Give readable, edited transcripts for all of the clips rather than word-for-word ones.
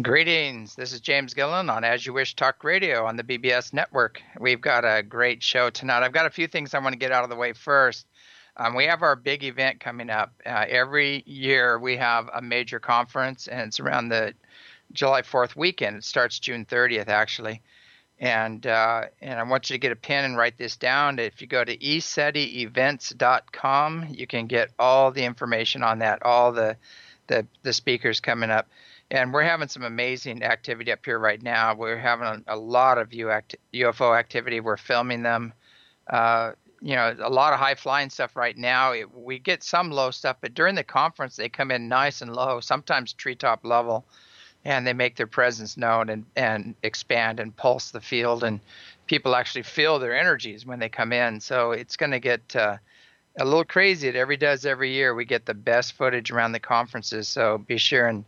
Greetings. This is James Gillen on As You Wish Talk Radio on the BBS network. We've got a great show tonight. I've got a few things I want to get out of the way first. We have our big event coming up. Every year we have a major conference, and it's around the July 4th weekend. It starts June 30th, actually. And I want you to get a pen and write this down. If you go to esetievents.com, you can get all the information on that, all the speakers coming up. And we're having some amazing activity up here right now. We're having a lot of UFO activity. We're filming them. A lot of high-flying stuff right now. We get some low stuff, but during the conference, they come in nice and low, sometimes treetop level, and they make their presence known and expand and pulse the field. And people actually feel their energies when they come in. So it's going to get a little crazy. It does every year. We get the best footage around the conferences. So be sure and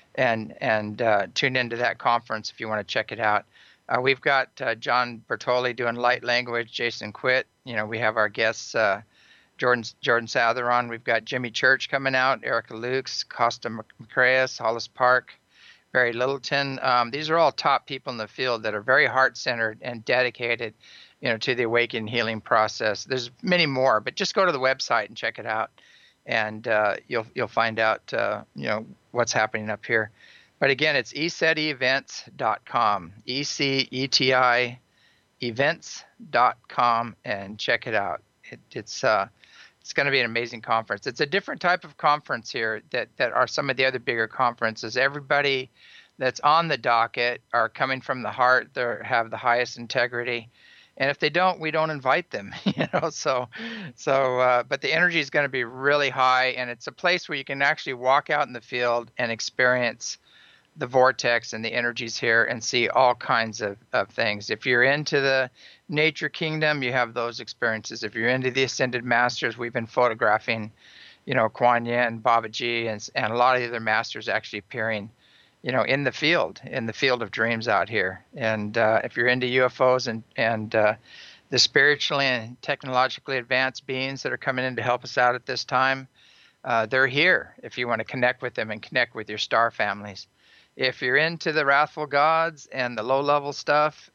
tune into that conference if you want to check it out. We've got John Bertoli doing light language, Jason Quitt. We have our guests, Jordan Sather. We've got Jimmy Church coming out, Erica Lukes, Costa Macraeus, Hollis Park, Barry Littleton. These are all top people in the field that are very heart-centered and dedicated, to the awakening healing process. There's many more, but just go to the website and check it out. And you'll find out, what's happening up here. But again, it's esetievents.com, ECETI events.com, and check it out. It's going to be an amazing conference. It's a different type of conference here that are some of the other bigger conferences. Everybody that's on the docket are coming from the heart. They have the highest integrity. And if they don't, we don't invite them, but the energy is going to be really high, and it's a place where you can actually walk out in the field and experience the vortex and the energies here and see all kinds of things. If you're into the nature kingdom, you have those experiences. If you're into the Ascended Masters, we've been photographing, Kuan Yin, Babaji, and a lot of the other masters actually appearing in the field of dreams out here. And if you're into UFOs and the spiritually and technologically advanced beings that are coming in to help us out at this time, they're here if you want to connect with them and connect with your star families. If you're into the wrathful gods and the low-level stuff,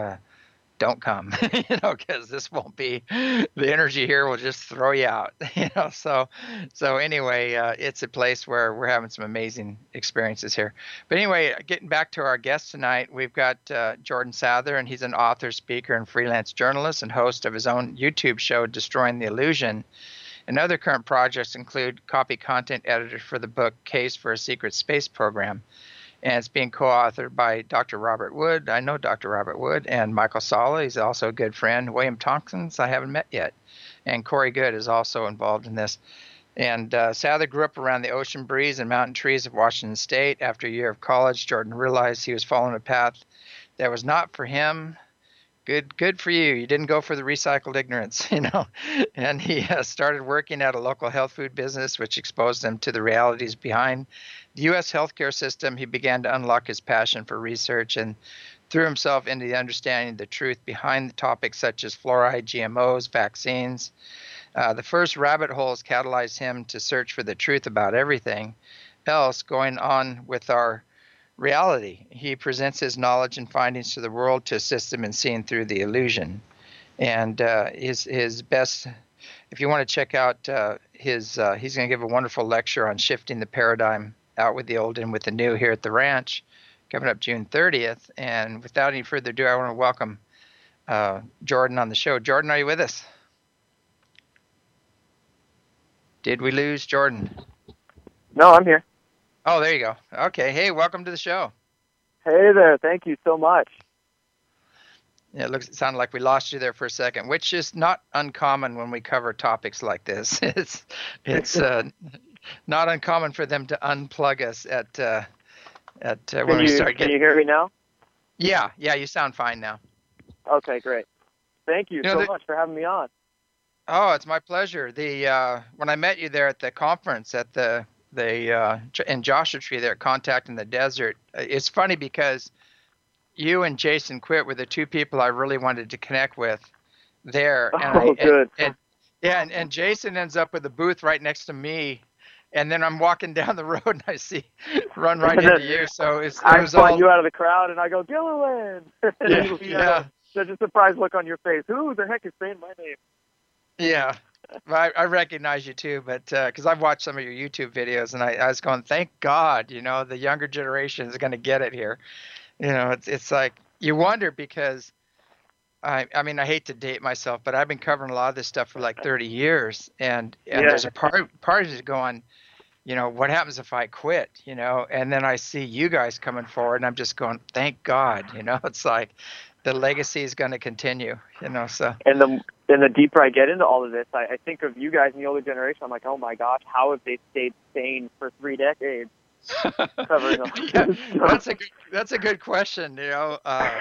don't come, because this won't be, the energy here will just throw you out, So anyway, it's a place where we're having some amazing experiences here. But anyway, getting back to our guest tonight, we've got Jordan Sather, and he's an author, speaker, and freelance journalist and host of his own YouTube show, Destroying the Illusion. And other current projects include copy content editor for the book Case for a Secret Space Program. And it's being co-authored by Dr. Robert Wood. I know Dr. Robert Wood, and Michael Sala. He's also a good friend. William Tompkins, I haven't met yet. And Corey Good is also involved in this. And Sather grew up around the ocean breeze and mountain trees of Washington State. After a year of college, Jordan realized he was following a path that was not for him. Good for you. You didn't go for the recycled ignorance, And he started working at a local health food business, which exposed him to the realities behind the U.S. healthcare system. He began to unlock his passion for research and threw himself into the understanding of the truth behind the topics such as fluoride, GMOs, vaccines. The first rabbit holes catalyzed him to search for the truth about everything else going on with our reality. He presents his knowledge and findings to the world to assist them in seeing through the illusion. And his best, if you want to check out he's going to give a wonderful lecture on shifting the paradigm, out with the old and with the new, here at the ranch, coming up June 30th. And without any further ado, I want to welcome Jordan on the show. Jordan, are you with us? Did we lose Jordan? No, I'm here. Oh, there you go. Okay. Hey, welcome to the show. Hey there. Thank you so much. Yeah, it sounded like we lost you there for a second, which is not uncommon when we cover topics like this. It's not uncommon for them to unplug us at when we start getting. Can you hear me now? Yeah, you sound fine now. Okay, great. Thank you so much for having me on. Oh, it's my pleasure. When I met you there at the conference at the in Joshua Tree there at Contact in the Desert, it's funny because you and Jason Quitt were the two people I really wanted to connect with there. Good. And Jason ends up with a booth right next to me and then I'm walking down the road and I see run right into you. So it I was spot all you out of the crowd, and I go, Gilliland! yeah. Such a surprised look on your face. Who the heck is saying my name? Yeah, I recognize you too, but because I've watched some of your YouTube videos, and I was going, thank God, the younger generation is going to get it here. It's like you wonder because I mean I hate to date myself, but I've been covering a lot of this stuff for like 30 years, and Yeah. there's a part of it going, what happens if I quit, and then I see you guys coming forward, and I'm just going, thank God, it's like the legacy is going to continue, so. And the deeper I get into all of this, I think of you guys in the older generation. I'm like, oh my gosh, how have they stayed sane for 3 decades? Covering all yeah, that's a good question. I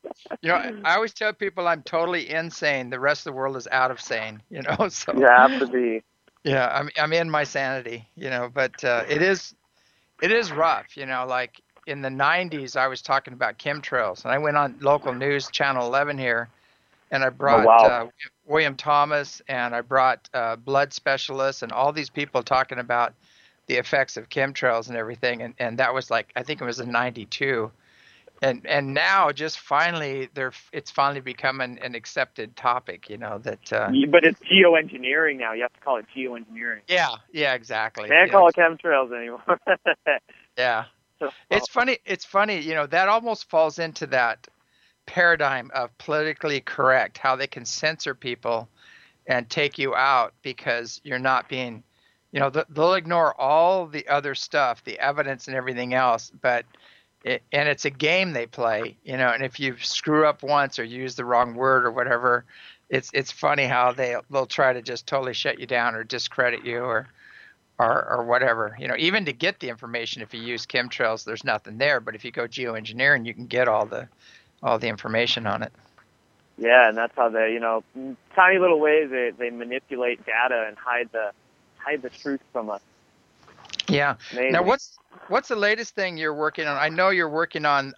always tell people I'm totally insane. The rest of the world is out of sane. So you have to be. yeah, I'm in my sanity. But it is rough. Like in the 90s, I was talking about chemtrails, and I went on local news, Channel 11 here, and I brought William Thomas, and I brought blood specialists, and all these people talking about the effects of chemtrails and everything, and that was like, I think it was in 92, and now just finally it's finally become an accepted topic, that but it's geoengineering now. You have to call it geoengineering. Yeah, exactly. Can't call it chemtrails anymore. Yeah. It's funny, that almost falls into that paradigm of politically correct, how they can censor people and take you out because you're not being, they'll ignore all the other stuff, the evidence and everything else, and it's a game they play, and if you screw up once or use the wrong word or whatever, it's funny how they'll try to just totally shut you down or discredit you or whatever. Even to get the information, if you use chemtrails, there's nothing there, but if you go geoengineering, you can get all the information on it. Yeah, and that's how they, tiny little ways they manipulate data and hide the truth from us. Yeah. Amazing. Now, what's the latest thing you're working on? I know you're working on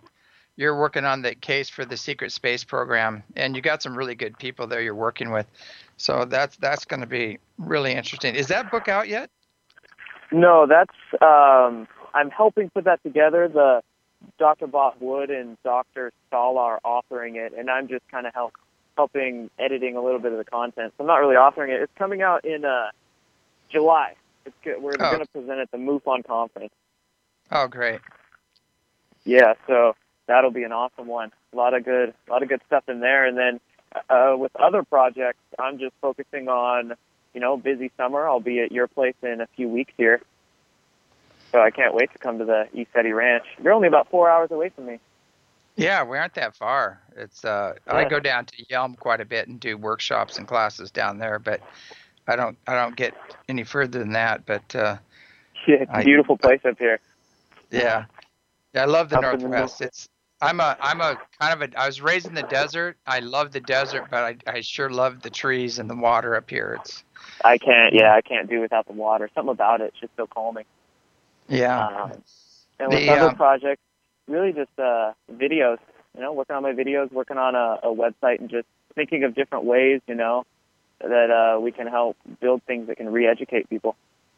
the case for the secret space program, and you got some really good people there you're working with. So that's going to be really interesting. Is that book out yet? No, that's I'm helping put that together. The Dr. Bob Wood and Dr. Stahl are authoring it, and I'm just kind of helping editing a little bit of the content. So I'm not really authoring it. It's coming out in July. It's good. We're going to present at the MUFON conference. Oh, great. Yeah, so that'll be an awesome one. A lot of good stuff in there. And then with other projects, I'm just focusing on, busy summer. I'll be at your place in a few weeks here. So I can't wait to come to the East Eddy Ranch. You're only about 4 hours away from me. Yeah, we aren't that far. It's I go down to Yelm quite a bit and do workshops and classes down there, but I don't get any further than that. But yeah, it's a beautiful place up here. Yeah, I love the Northwest. I was raised in the desert. I love the desert, but I sure love the trees and the water up here. I can't do without the water. Something about it's just so calming. Yeah. And with other projects, really just videos, working on my videos, working on a website, and just thinking of different ways, that we can help build things that can re-educate people.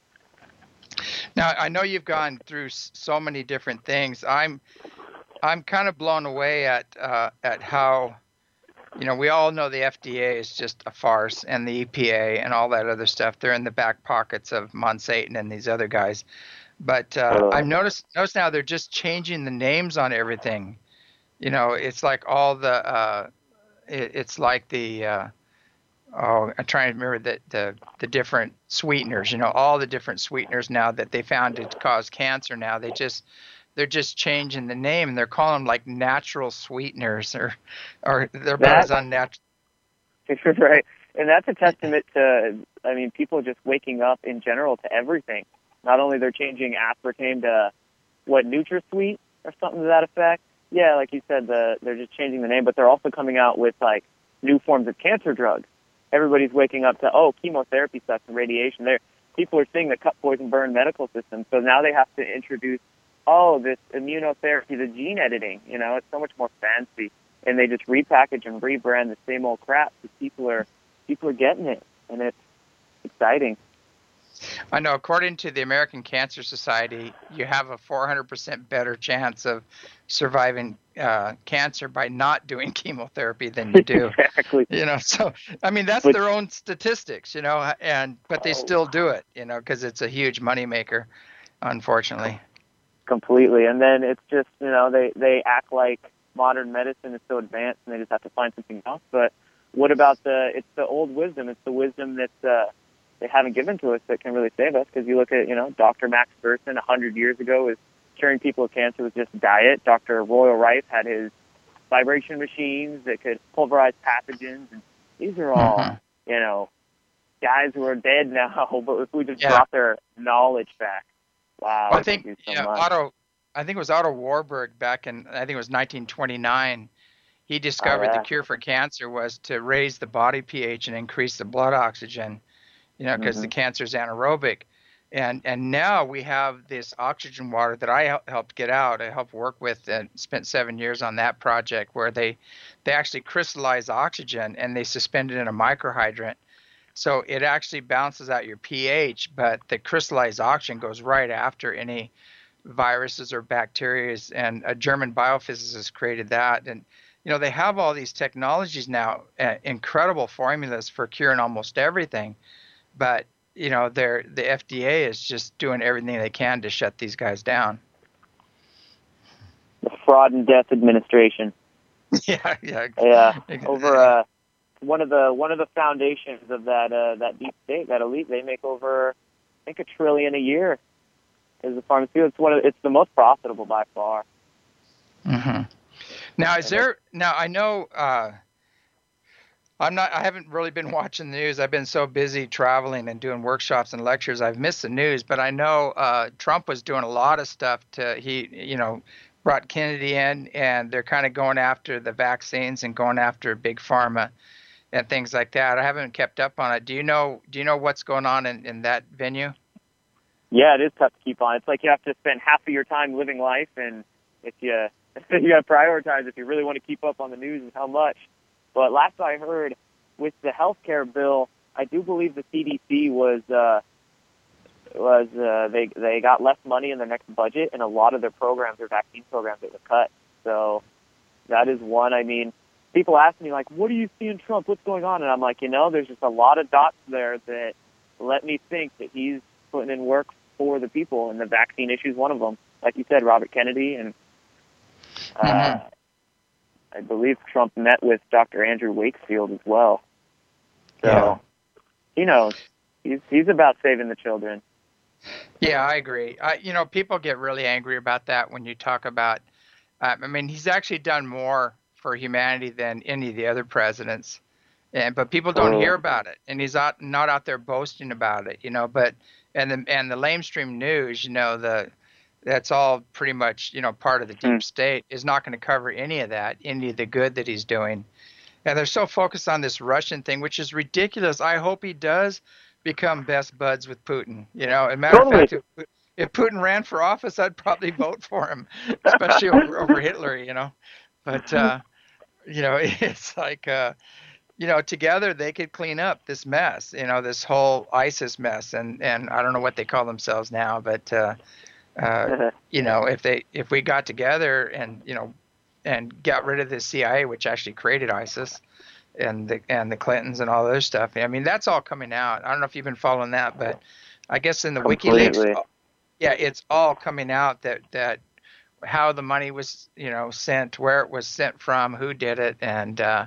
Now, I know you've gone through so many different things. I'm kind of blown away at how, we all know the FDA is just a farce, and the EPA and all that other stuff. They're in the back pockets of Monsanto and these other guys. But I've noticed now they're just changing the names on everything. It's like all the it's like the I'm trying to remember the different sweeteners. All the different sweeteners now that they found to cause cancer. Now they're just changing the name, and they're calling them like natural sweeteners, or they're about as unnatural. Right, and that's a testament to, people just waking up in general to everything. Not only they're changing aspartame to NutraSweet or something to that effect. Yeah, like you said, they're just changing the name, but they're also coming out with like new forms of cancer drugs. Everybody's waking up to chemotherapy sucks and radiation. People are seeing the cut, poison, burn medical system, so now they have to introduce this immunotherapy, the gene editing. It's so much more fancy, and they just repackage and rebrand the same old crap. So people are getting it, and it's exciting. I know, according to the American Cancer Society, you have a 400% better chance of surviving cancer by not doing chemotherapy than you do. Exactly. So I mean that's But their own statistics, but they still do it, because it's a huge moneymaker, unfortunately. completely. And then it's just, they act like modern medicine is so advanced and they just have to find something else. But what about it's the old wisdom. It's the wisdom that they haven't given to us that can really save us. Because you look at, Dr. Max Gerson 100 years ago was curing people with cancer with just diet. Dr. Royal Rife had his vibration machines that could pulverize pathogens. And these are all, guys who are dead now. But if we just brought their knowledge back, wow, Well, I think I think it was Otto Warburg back in, I think it was 1929. He discovered the cure for cancer was to raise the body pH and increase the blood oxygen, because the cancer is anaerobic. And now we have this oxygen water that I helped get out. I helped work with and spent 7 years on that project where they actually crystallize oxygen and they suspend it in a microhydrant. So it actually balances out your pH, but the crystallized oxygen goes right after any viruses or bacteria. And a German biophysicist created that. And, they have all these technologies now, incredible formulas for curing almost everything. But, the FDA is just doing everything they can to shut these guys down. The Fraud and Death Administration. Yeah. Over one of the foundations of that deep state, that elite, they make over, I think, $1 trillion a year as a pharmaceutical. It's the most profitable by far. Mm-hmm. Now I know I haven't really been watching the news. I've been so busy traveling and doing workshops and lectures, I've missed the news. But I know Trump was doing a lot of stuff he brought Kennedy in, and they're kind of going after the vaccines and going after big pharma and things like that. I haven't kept up on it. Do you know what's going on in that venue? Yeah, it is tough to keep on. It's like you have to spend half of your time living life, and if you got to prioritize if you really want to keep up on the news and how much. But last I heard, with the healthcare bill, I do believe the CDC they got less money in their next budget, and a lot of their programs, their vaccine programs, that were cut. So that is one. I mean, people ask me, like, what do you see in Trump? What's going on? And I'm like, there's just a lot of dots there that let me think that he's putting in work for the people, and the vaccine issue is one of them. Like you said, Robert Kennedy, and I believe Trump met with Dr. Andrew Wakefield as well. So he knows. He's about saving the children. Yeah, I agree. People get really angry about that when you talk about, he's actually done more for humanity than any of the other presidents. But people don't hear about it, and he's not out there boasting about it, but and the lamestream news, that's all pretty much, part of the deep state, is not going to cover any of that, any of the good that he's doing. And they're so focused on this Russian thing, which is ridiculous. I hope he does become best buds with Putin. As a matter of fact, if Putin ran for office, I'd probably vote for him, especially over Hitler, But, it's like, together they could clean up this mess, this whole ISIS mess. And I don't know what they call themselves now, but, if we got together and got rid of the CIA, which actually created ISIS, and the Clintons and all those stuff. That's all coming out. I don't know if you've been following that, but I guess in the WikiLeaks, it's all coming out that how the money was, sent, where it was sent from, who did it, and the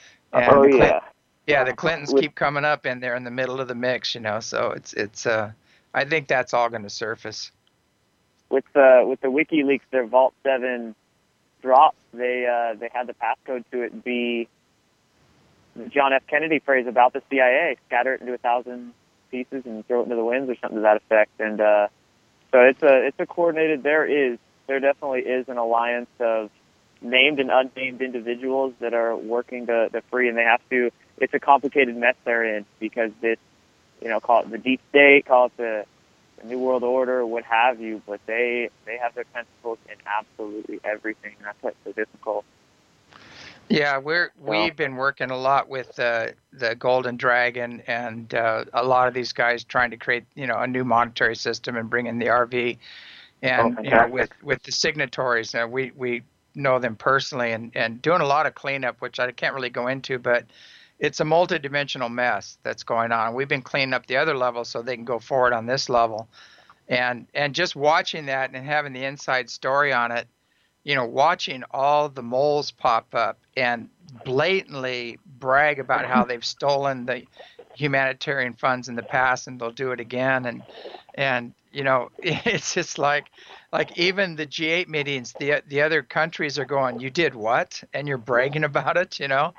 Clintons keep coming up, and they're in the middle of the mix, So it's I think that's all going to surface. With the WikiLeaks, their Vault 7 drop, they had the passcode to it be the John F. Kennedy phrase about the CIA: scatter it into 1,000 pieces and throw it into the winds, or something to that effect. And so it's a coordinated. There definitely is an alliance of named and unnamed individuals that are working to free, and they have to. It's a complicated mess they're in, because this, call it the deep state, call it the New World Order, what have you, but they have their tentacles in absolutely everything, and that's what's so difficult. Yeah, So, we've been working a lot with the Golden Dragon and a lot of these guys trying to create, a new monetary system and bring in the RV. oh, And fantastic. with the signatories, we know them personally and doing a lot of cleanup, which I can't really go into, but it's a multidimensional mess that's going on. We've been cleaning up the other level so they can go forward on this level, and just watching that and having the inside story on it, watching all the moles pop up and blatantly brag about how they've stolen the humanitarian funds in the past and they'll do it again. And it's just like even the G8 meetings, the other countries are going, you did what? And you're bragging about it,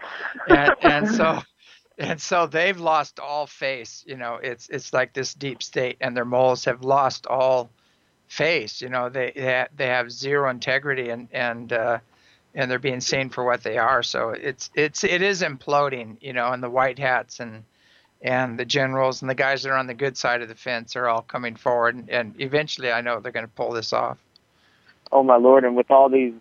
and so they've lost all face. It's like this deep state, and their moles have lost all face. They have zero integrity, and they're being seen for what they are. So it is imploding. And the white hats and the generals and the guys that are on the good side of the fence are all coming forward, and eventually I know they're going to pull this off. Oh my lord! And with all these,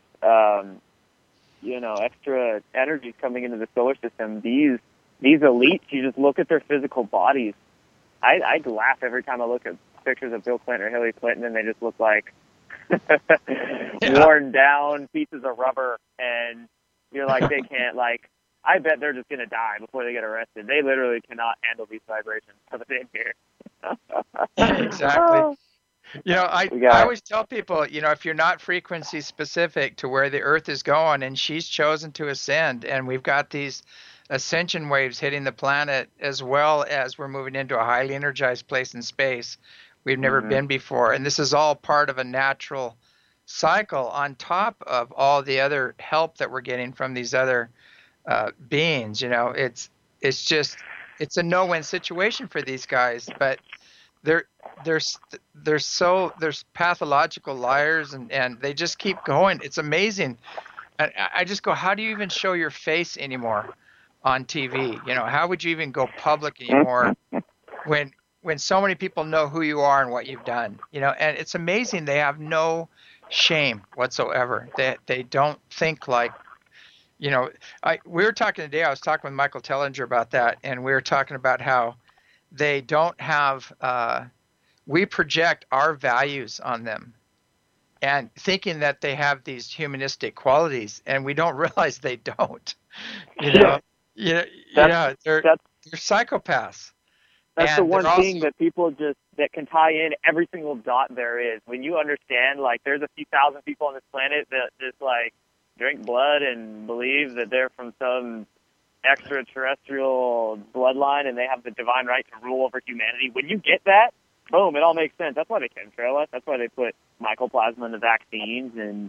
extra energies coming into the solar system, these elites, you just look at their physical bodies. I'd laugh every time I look at pictures of Bill Clinton or Hillary Clinton, and they just look like Yeah. worn down pieces of rubber, and you're like, they can't, like, I bet they're just going to die before they get arrested. They literally cannot handle these vibrations coming in here. Exactly. I We I got, always tell people, if you're not frequency specific to where the Earth is going, and she's chosen to ascend, and we've got these ascension waves hitting the planet, as well as we're moving into a highly energized place in space we've never mm-hmm. been before, and this is all part of a natural cycle on top of all the other help that we're getting from these other beings. It's a no-win situation for these guys, but they're they're there's pathological liars, and they just keep going. It's amazing. And I just go, how do you even show your face anymore on TV? How would you even go public anymore when so many people know who you are and what you've done? And it's amazing, they have no shame whatsoever. They don't think like, we were talking today, I was talking with Michael Tellinger about that, and we were talking about how they don't have we project our values on them and thinking that they have these humanistic qualities, and we don't realize they don't. You know, yeah, yeah, they're that's psychopaths, That's the and one they're thing also that people that can tie in every single dot there is. When you understand, like, there's a few thousand people on this planet that just, like, drink blood and believe that they're from some extraterrestrial bloodline and they have the divine right to rule over humanity. When you get that, boom, it all makes sense. That's why they chemtrail us. That's why they put mycoplasma in the vaccines and,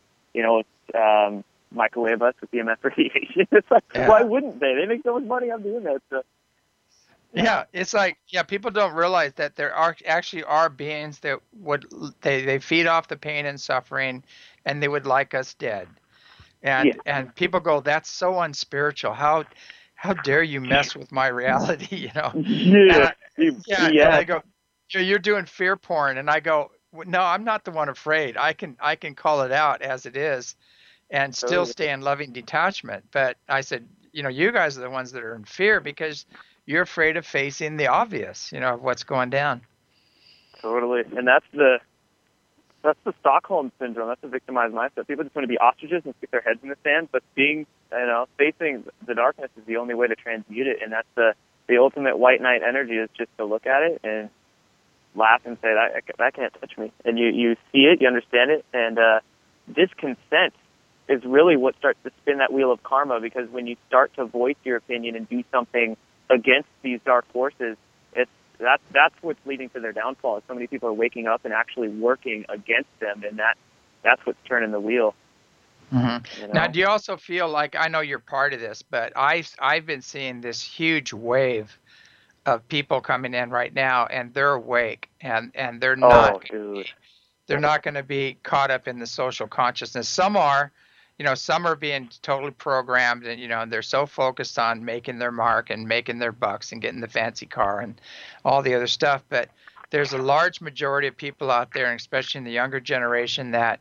microwave us with EMF radiation. It's like, why wouldn't they? They make so much money on doing that stuff. Yeah, it's like, people don't realize that there actually are beings that they feed off the pain and suffering, and they would like us dead. And people go, that's so unspiritual. How dare you mess with my reality? Yeah. And I go, you're doing fear porn, and I go, no, I'm not the one afraid. I can call it out as it is, and still stay in loving detachment. But I said, you guys are the ones that are in fear because you're afraid of facing the obvious, of what's going down. Totally. And that's the Stockholm syndrome. That's the victimized mindset. People just want to be ostriches and stick their heads in the sand, but facing the darkness is the only way to transmute it. And that's the ultimate white knight energy, is just to look at it and laugh and say, that can't touch me. And you see it, you understand it, and disconsent is really what starts to spin that wheel of karma, because when you start to voice your opinion and do something against these dark forces, that's what's leading to their downfall. So many people are waking up and actually working against them, and that's what's turning the wheel. Mm-hmm. Now, do you also feel like, I know you're part of this, but I've been seeing this huge wave of people coming in right now, and they're awake, and they're not they're not going to be caught up in the social consciousness. Some are. Some are being totally programmed, and they're so focused on making their mark and making their bucks and getting the fancy car and all the other stuff. But there's a large majority of people out there, and especially in the younger generation, that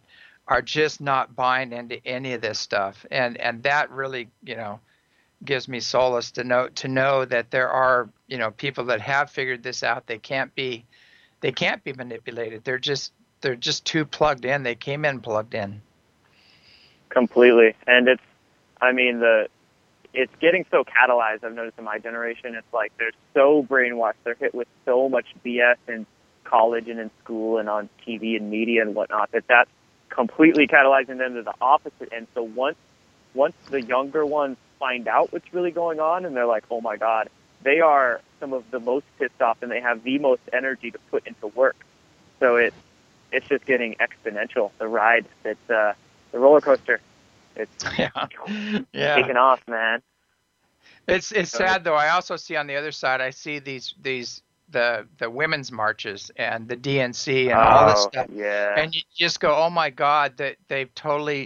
are just not buying into any of this stuff, and that really, gives me solace to know that there are, people that have figured this out. They can't be manipulated. They're just too plugged in. They came in plugged in. Completely. And it's getting so catalyzed. I've noticed in my generation, it's like they're so brainwashed. They're hit with so much BS in college and in school and on TV and media and whatnot that's completely catalyzing them to the opposite. And so once the younger ones find out what's really going on, and they're like, oh my God, they are some of the most pissed off, and they have the most energy to put into work. So it's just getting exponential. The ride, it's the roller coaster. It's taking off, man. It's sad though. I also see on the other side, I see the women's marches and the DNC and all this stuff. Yeah. And you just go, oh my God, that they've totally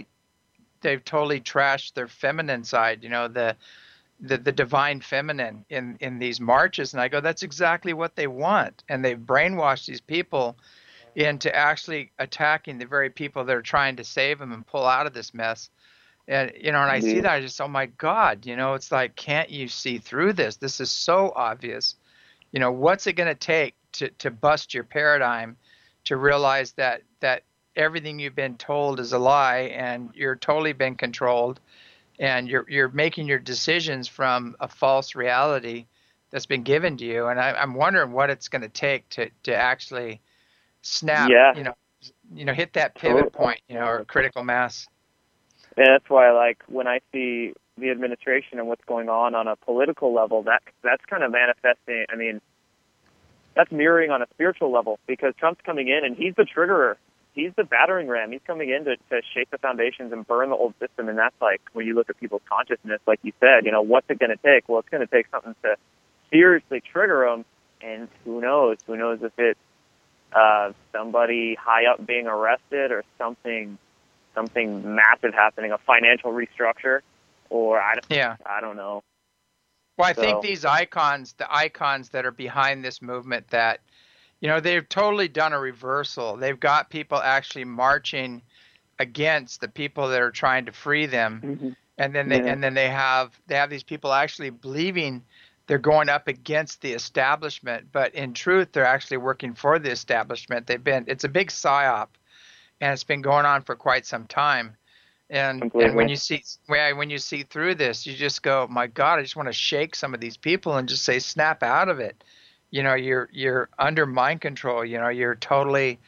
trashed their feminine side, the divine feminine in these marches. And I go, that's exactly what they want. And they've brainwashed these people into actually attacking the very people that are trying to save them and pull out of this mess. And, and I see that, I just, oh my God, it's like, can't you see through this? This is so obvious. What's it going to take to bust your paradigm, to realize that everything you've been told is a lie, and you're totally been controlled, and you're making your decisions from a false reality that's been given to you. And I'm wondering what it's going to take to actually snap, hit that pivot point, or critical mass. And that's why, like, when I see the administration and what's going on a political level, that's kind of manifesting. I mean, that's mirroring on a spiritual level, because Trump's coming in and he's the triggerer. He's the battering ram. He's coming in to shake the foundations and burn the old system. And that's like, when you look at people's consciousness, like you said, what's it going to take? Well, it's going to take something to seriously trigger them. And who knows? Who knows if it's somebody high up being arrested, or something massive happening, a financial restructure, or I don't know. Well, I think the icons that are behind this movement, that, they've totally done a reversal. They've got people actually marching against the people that are trying to free them. Mm-hmm. And then they have these people actually believing they're going up against the establishment, but in truth, they're actually working for the establishment. It's a big psyop. And it's been going on for quite some time. And when you see through this, you just go, my God, I just want to shake some of these people and just say, snap out of it. You're under mind control. You're totally,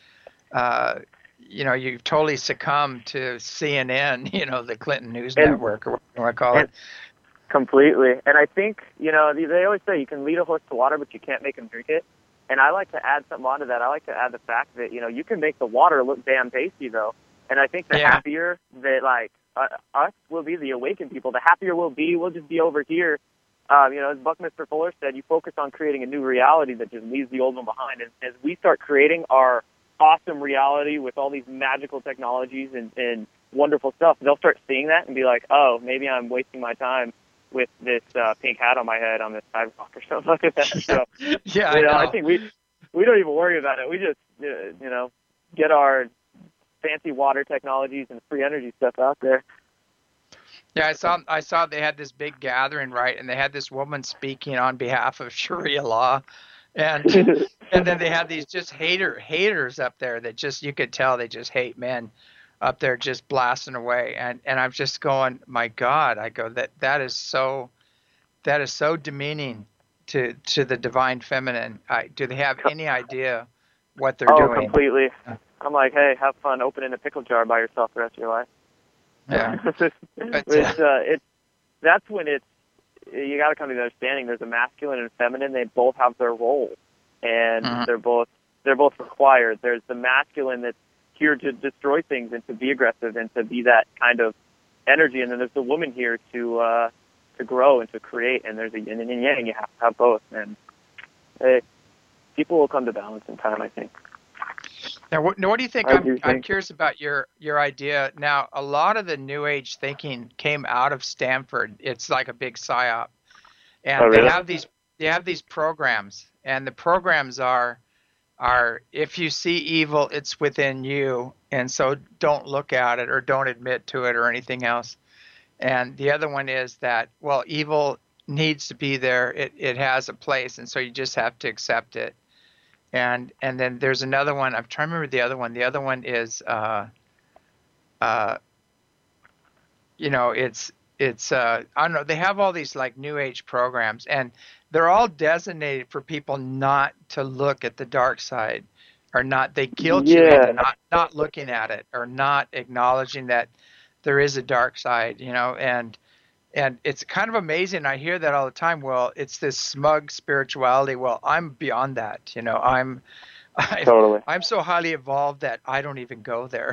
you've totally succumbed to CNN, the Clinton News Network, or what you want to call it. Completely. And I think, they always say you can lead a horse to water, but you can't make him drink it. And I like to add something onto that. I like to add the fact that, you can make the water look damn tasty, though. And I think the happier that, like, us will be, the awakened people, the happier we'll just be over here. As Buckminster Fuller said, you focus on creating a new reality that just leaves the old one behind. And as we start creating our awesome reality with all these magical technologies and wonderful stuff, they'll start seeing that and be like, oh, maybe I'm wasting my time with this pink hat on my head on this sidewalk or something like that. So, I think we don't even worry about it. We just, get our fancy water technologies and free energy stuff out there. Yeah, I saw they had this big gathering, right? And they had this woman speaking on behalf of Sharia law. And and then they had these just haters up there that just, you could tell they just hate men up there, just blasting away. And I'm just going, my God, I go, that is so demeaning to the divine feminine. Do they have any idea what they're doing? Oh, completely. I'm like, hey, have fun opening a pickle jar by yourself the rest of your life. Yeah. That's when you got to come to the understanding. There's a masculine and feminine. They both have their role, and they're both required. There's the masculine that's here to destroy things and to be aggressive and to be that kind of energy, and then there's the woman here to grow and to create. And there's a yin and yang. You have to have both, and people will come to balance in time, I think. Now, what do you think? I'm curious about your idea. Now, a lot of the New Age thinking came out of Stanford. It's like a big psyop, and really? they have these programs, and the programs are are if you see evil, it's within you, and so don't look at it or don't admit to it or anything else. And the other one is that, well, evil needs to be there. It has a place, and so you just have to accept it. And then there's another one. I'm trying to remember the other one. The other one is uh, it's I don't know. They have all these like New Age programs, and they're all designated for people not to look at the dark side, or not. They guilt you into not looking at it or not acknowledging that there is a dark side, and it's kind of amazing. I hear that all the time. Well, it's this smug spirituality. Well, I'm beyond that. Totally. I'm so highly evolved that I don't even go there,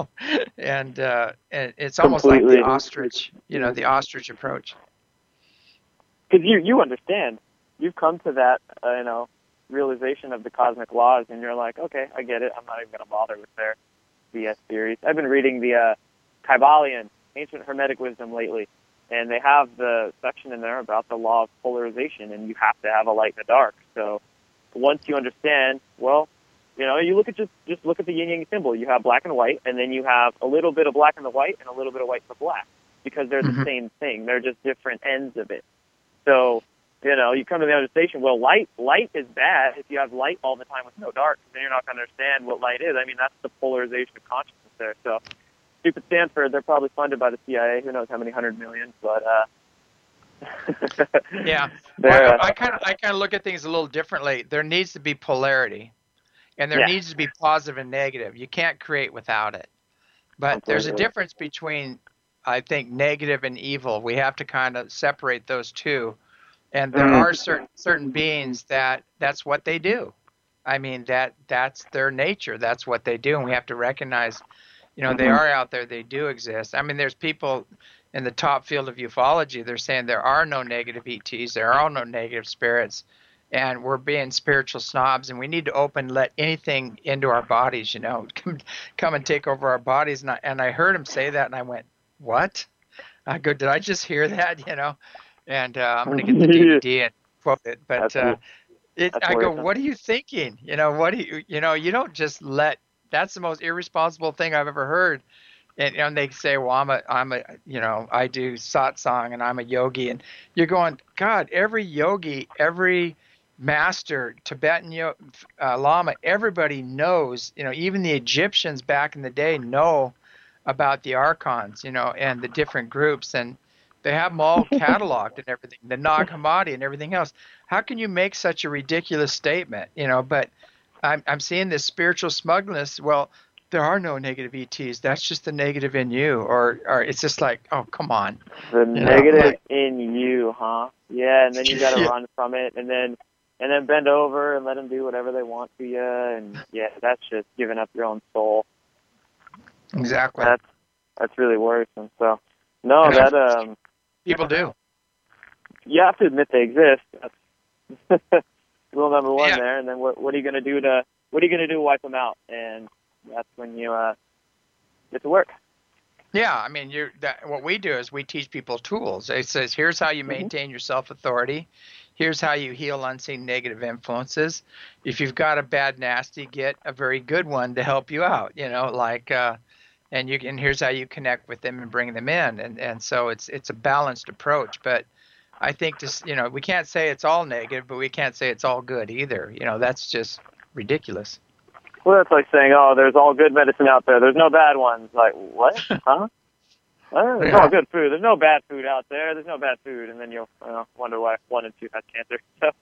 and it's almost like the ostrich, the ostrich approach. Because you understand, you've come to that, realization of the cosmic laws, and you're like, okay, I get it. I'm not even going to bother with their BS theories. I've been reading the Kybalion, Ancient Hermetic Wisdom lately, and they have the section in there about the law of polarization, and you have to have a light and a dark. So once you understand, well, you look at just look at the yin yang symbol. You have black and white, and then you have a little bit of black in the white and a little bit of white in the black, because they're the same thing. They're just different ends of it. So, you come to the understanding, well, light is bad if you have light all the time with no dark. Then you're not going to understand what light is. I mean, that's the polarization of consciousness there. So, stupid Stanford, they're probably funded by the CIA. Who knows how many 100 million, but yeah. Well, I kind of look at things a little differently. There needs to be polarity, and there needs to be positive and negative. You can't create without it. But there's a difference between, I think, negative and evil. We have to kind of separate those two. And there are certain beings that's what they do. I mean, that's their nature. That's what they do, and we have to recognize, they are out there. They do exist. I mean, there's people in the top field of ufology. They're saying there are no negative ETs. There are no negative spirits, and we're being spiritual snobs. And we need to let anything into our bodies. Come and take over our bodies. And I heard him say that, and I went, "What?" I go, "Did I just hear that?" And I'm going to get the DVD and quote it. But I go, "What are you thinking? What do you don't just let." That's the most irresponsible thing I've ever heard. And they say, well, I do satsang and I'm a yogi. And you're going, God, every yogi, every master, Tibetan Lama, everybody knows, even the Egyptians back in the day know about the archons, and the different groups. And they have them all cataloged and everything, the Nag Hammadi and everything else. How can you make such a ridiculous statement? But I'm seeing this spiritual smugness. Well, there are no negative ETs. That's just the negative in you, or it's just like, oh, come on. The negative in you, huh? Yeah, and then you got to run from it, and then bend over and let them do whatever they want to you, and that's just giving up your own soul. Exactly. That's really worrisome. So, no, that people do. You have to admit they exist. That's rule number one there. And then what are you going to do to wipe them out? And that's when you get to work. Yeah, I mean, what we do is we teach people tools. It says, here's how you maintain your self-authority. Here's how you heal unseen negative influences. If you've got a bad nasty, get a very good one to help you out. And here's how you connect with them and bring them in. And so it's a balanced approach. But I think we can't say it's all negative, but we can't say it's all good either. That's just ridiculous. Well, that's like saying, oh, there's all good medicine out there. There's no bad ones. Like, what? Huh? There's all good food. There's no bad food out there. There's no bad food. And then you'll wonder why 1 and 2 have cancer.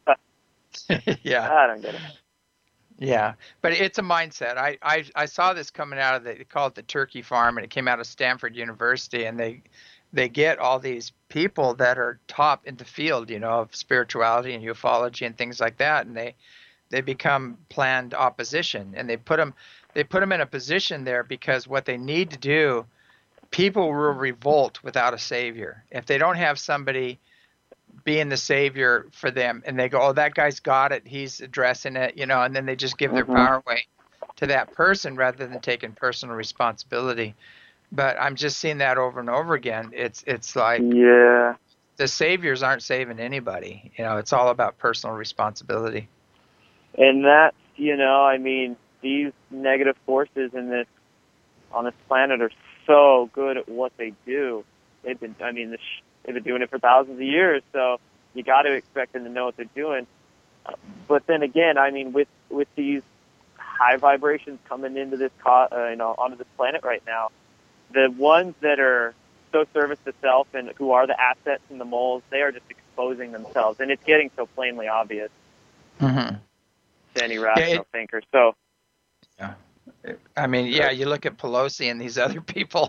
Yeah. I don't get it. Yeah, but it's a mindset. I saw this coming out of they call it the turkey farm, and it came out of Stanford University, and they get all these people that are top in the field, of spirituality and ufology and things like that, and they become planned opposition, and they put them in a position there because what they need to do, people will revolt without a savior. If they don't have somebody being the savior for them, and they go, oh, that guy's got it, he's addressing it, and then they just give their power away to that person rather than taking personal responsibility. But I'm just seeing that over and over again. It's like the saviors aren't saving anybody. It's all about personal responsibility. And I mean, these negative forces on this planet are so good at what they do. They've been doing it for thousands of years, so you got to expect them to know what they're doing. But then again, I mean, with these high vibrations coming into this onto this planet right now, the ones that are so service to self and who are the assets and the moles, they are just exposing themselves, and it's getting so plainly obvious to any rational thinker. So, yeah. I mean, yeah, you look at Pelosi and these other people,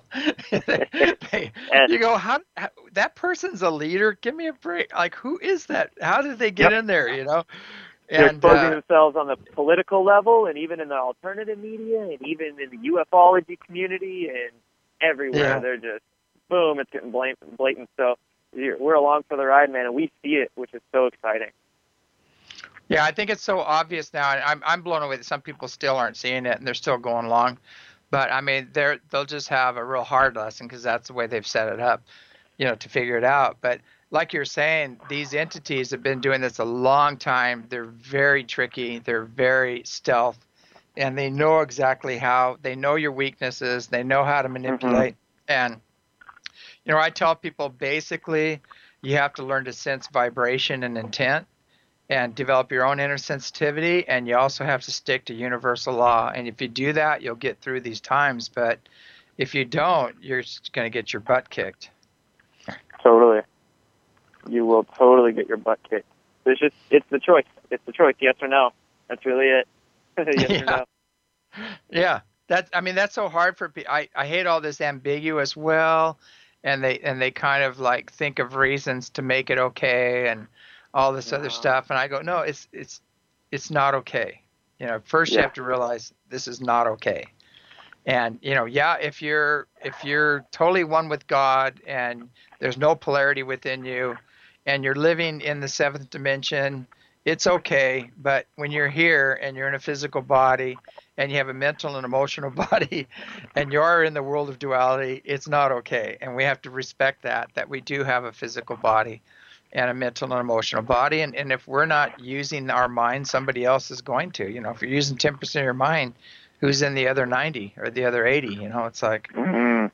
you go, how that person's a leader? Give me a break. Like, who is that? How did they get in there, And they're exposing themselves on the political level and even in the alternative media and even in the ufology community and everywhere. Yeah. They're just, boom, it's getting blatant. So we're along for the ride, man, and we see it, which is so exciting. Yeah, I think it's so obvious now, and I'm blown away that some people still aren't seeing it, and they're still going along. But, I mean, they'll just have a real hard lesson because that's the way they've set it up, to figure it out. But like you're saying, these entities have been doing this a long time. They're very tricky. They're very stealth, and they know exactly how. They know your weaknesses. They know how to manipulate. And, I tell people basically you have to learn to sense vibration and intent, and develop your own inner sensitivity, and you also have to stick to universal law. And if you do that, you'll get through these times. But if you don't, you're just going to get your butt kicked. Totally. You will totally get your butt kicked. It's the choice. It's the choice, yes or no. That's really it. Yes or no. Yeah. That's so hard for people. I hate all this ambiguous and they kind of like think of reasons to make it okay and all this other stuff, and I go, no, it's not okay. First you have to realize this is not okay. And if you're totally one with God and there's no polarity within you, and you're living in the seventh dimension, it's okay. But when you're here and you're in a physical body and you have a mental and emotional body, and you're in the world of duality, it's not okay. And we have to respect that we do have a physical body and a mental and emotional body. And if we're not using our mind, somebody else is going to. If you're using 10% of your mind, who's in the other 90 or the other 80? It's like, There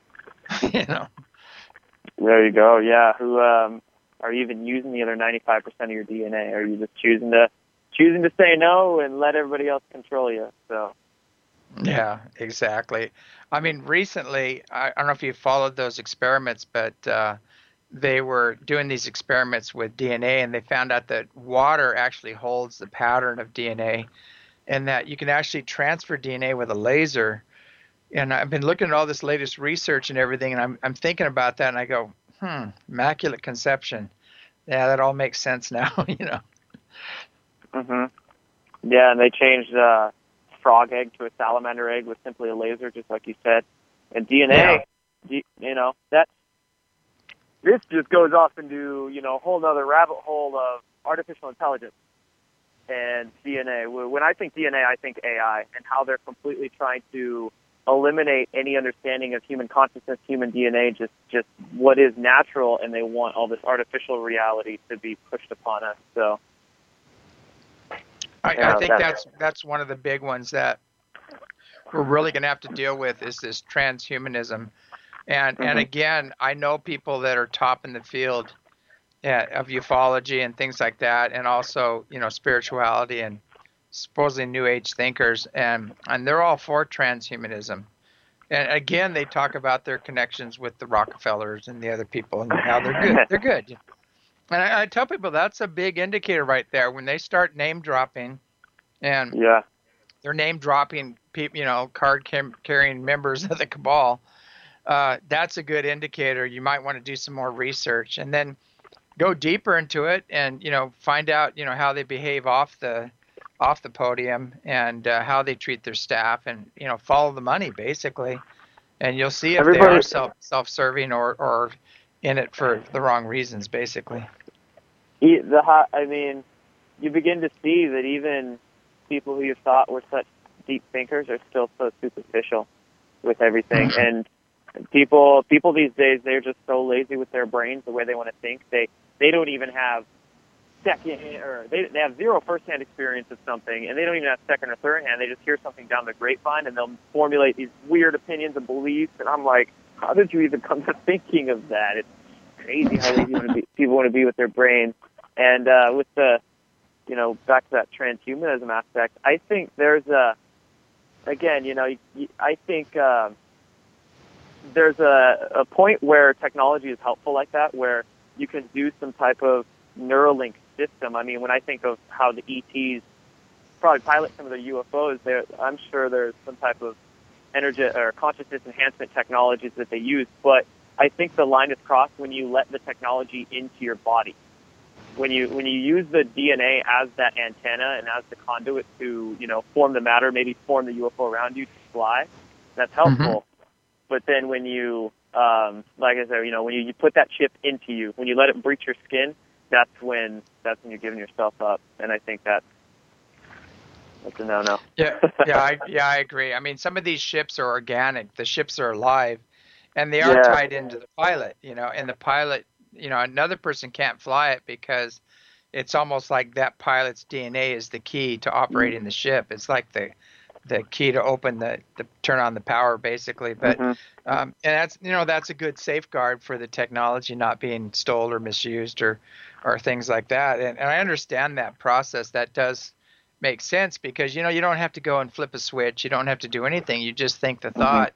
you go. Yeah. Who are you even using the other 95% of your DNA? Are you just choosing to say no and let everybody else control you? So. Yeah, exactly. I mean, recently, I don't know if you followed those experiments, but they were doing these experiments with DNA, and they found out that water actually holds the pattern of DNA, and that you can actually transfer DNA with a laser. And I've been looking at all this latest research and everything, and I'm thinking about that, and I go, immaculate conception. Yeah, that all makes sense now, Yeah, and they changed frog egg to a salamander egg with simply a laser, just like you said. And DNA, this just goes off into, a whole nother rabbit hole of artificial intelligence and DNA. When I think DNA, I think AI and how they're completely trying to eliminate any understanding of human consciousness, human DNA, just what is natural, and they want all this artificial reality to be pushed upon us. So I think that's one of the big ones that we're really going to have to deal with is this transhumanism. And again, I know people that are top in the field of ufology and things like that, and also spirituality and supposedly New Age thinkers, and they're all for transhumanism. And again, they talk about their connections with the Rockefellers and the other people and how they're good. They're good. And I tell people that's a big indicator right there when they start name dropping, and they're name dropping people, card carrying members of the cabal. That's a good indicator. You might want to do some more research and then go deeper into it and, find out, how they behave off the podium and how they treat their staff and, follow the money basically. And you'll see if they are self-serving or in it for the wrong reasons, basically. You begin to see that even people who you thought were such deep thinkers are still so superficial with everything. And people these days, they're just so lazy with their brains, the way they want to think. They don't even have second, or they have zero first-hand experience of something, and they don't even have second or third-hand. They just hear something down the grapevine, and they'll formulate these weird opinions and beliefs. And I'm like, how did you even come to thinking of that? It's crazy how people want to be with their brains. And with the, back to that transhumanism aspect, I think there's I think there's a point where technology is helpful like that, where you can do some type of Neuralink system. I mean, when I think of how the ETs probably pilot some of the UFOs, I'm sure there's some type of energy or consciousness enhancement technologies that they use. But I think the line is crossed when you let the technology into your body. When you use the DNA as that antenna and as the conduit to form the matter, maybe form the UFO around you to fly, that's helpful. Mm-hmm. But then when you, like I said, when you put that chip into you, when you let it breach your skin, that's when you're giving yourself up. And I think that's a no-no. I agree. I mean, some of these ships are organic. The ships are alive, and they are tied into the pilot. And the pilot, another person can't fly it because it's almost like that pilot's DNA is the key to operating the ship. It's like the key to open the turn on the power, basically. But and that's a good safeguard for the technology not being stolen or misused or things like that. And I understand that process. That does make sense because you don't have to go and flip a switch. You don't have to do anything. You just think the thought,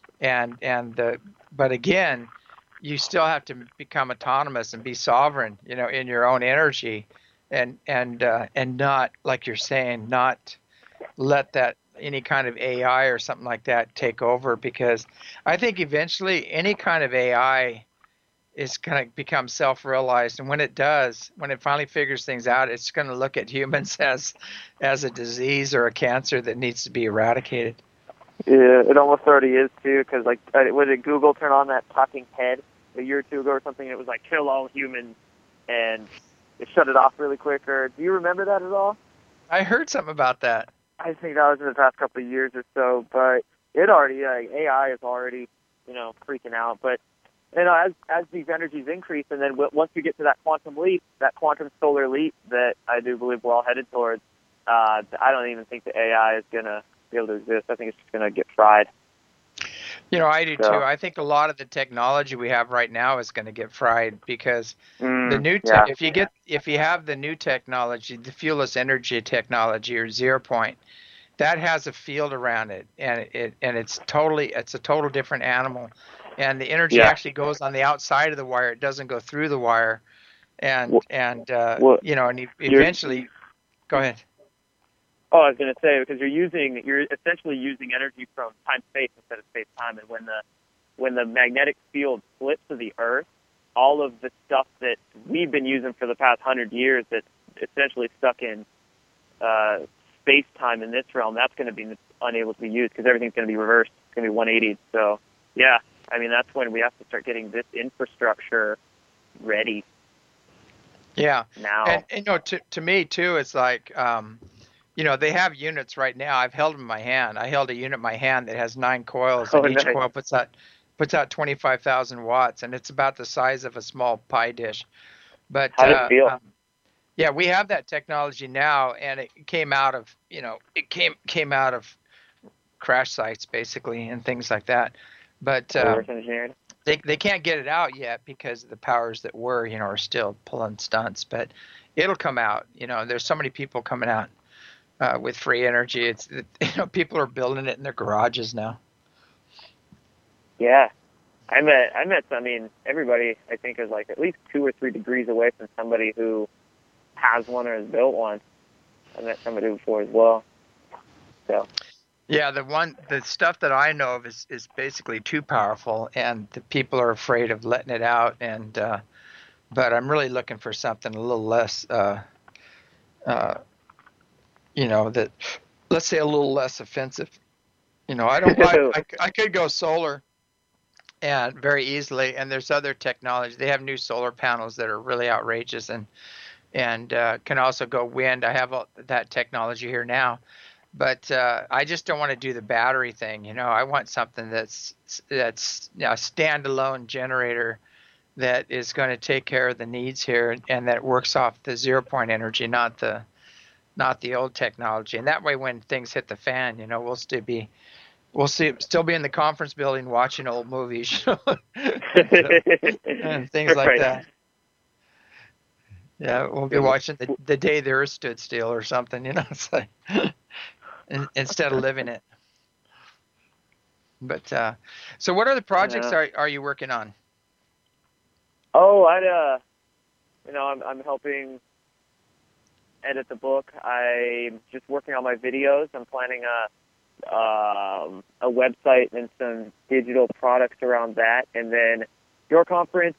but again, you still have to become autonomous and be sovereign, in your own energy, and not, like you're saying, not let that any kind of AI or something like that take over, because I think eventually any kind of AI is going to become self-realized, and when it does, when it finally figures things out, it's going to look at humans as a disease or a cancer that needs to be eradicated. Yeah, it almost already is too, because did Google turn on that talking head a year or two ago or something? It was like kill all humans, and it shut it off really quick. Or do you remember that at all? I heard something about that. I think that was in the past couple of years or so, but it already AI is already freaking out. But as these energies increase, and then once we get to that quantum leap, that quantum solar leap that I do believe we're all headed towards, I don't even think the AI is gonna be able to exist. I think it's just gonna get fried. I do too. I think a lot of the technology we have right now is going to get fried because the new if you have the new technology, the fuelless energy technology or zero point, that has a field around it, and it's a total different animal, and the energy actually goes on the outside of the wire. It doesn't go through the wire, and eventually, go ahead. Oh, I was going to say, because you're essentially using energy from time-space instead of space-time, and when the magnetic field flips to the Earth, all of the stuff that we've been using for the past 100 years that's essentially stuck in space-time in this realm, that's going to be unable to be used because everything's going to be reversed. It's going to be 180. So, yeah, I mean, that's when we have to start getting this infrastructure ready. Yeah. Now. And to me, too, it's like... they have units right now. I've held them in my hand. I held a unit in my hand that has 9 coils, and each coil puts out 25,000 watts, and it's about the size of a small pie dish. But how does it feel? We have that technology now, and it came out of came out of crash sites basically and things like that. But they can't get it out yet because the powers that were are still pulling stunts. But it'll come out. There's so many people coming out. With free energy, it's people are building it in their garages now. Yeah, I met. I mean, everybody I think is like at least 2 or 3 degrees away from somebody who has one or has built one. I met somebody before as well. So. Yeah, the stuff that I know of is basically too powerful, and the people are afraid of letting it out. And but I'm really looking for something a little less. That, let's say, a little less offensive. I could go solar and very easily, and there's other technology. They have new solar panels that are really outrageous and can also go wind. I have that technology here now, but I just don't want to do the battery thing. I want something that's a standalone generator that is going to take care of the needs here, and that works off the 0 point energy, not the old technology. And that way, when things hit the fan, we'll still be in the conference building watching old movies, and things like Right. that. Yeah, we'll be watching the day the Earth stood still or something. It's like instead of living it. But so, what other projects are you working on? Oh, I'm helping edit the book. I'm just working on my videos. I'm planning a website and some digital products around that. And then your conference,